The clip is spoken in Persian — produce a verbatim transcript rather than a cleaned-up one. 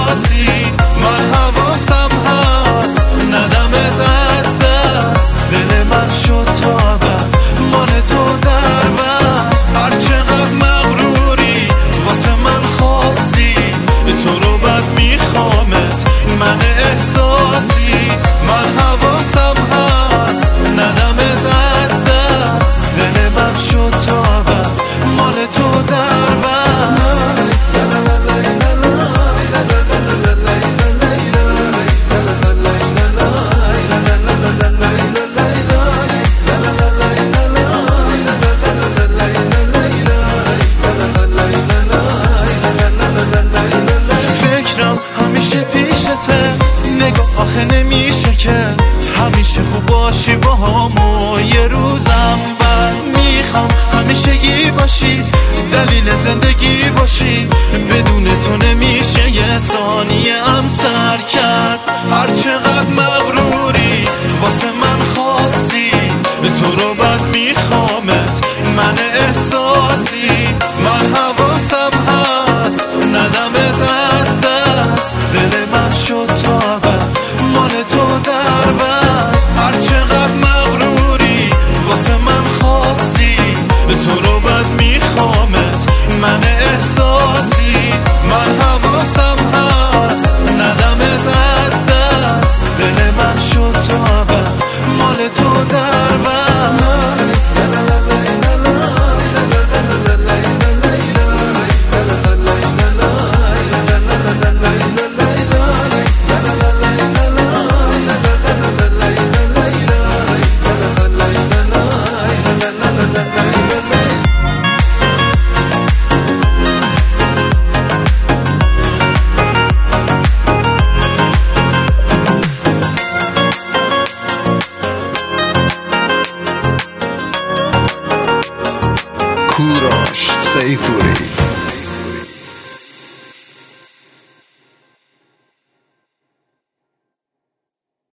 احساسی من حواسم هست ندمت از دست دل من شد تا ابد مال تو در بست هر چقدر مغروری واسه من خواستی تو رو بد میخوامت من احساسی من حواسم هست ندمت از دست دل من شد تا ابد مال تو در بست فکرم همیشه پیشته نگاه آخه نمیشه که همیشه خوب باشی با هم و یه روزم بر میخوام همیشگی باشی دلیل زندگی باشی بدون تو نمیشه یه ثانیه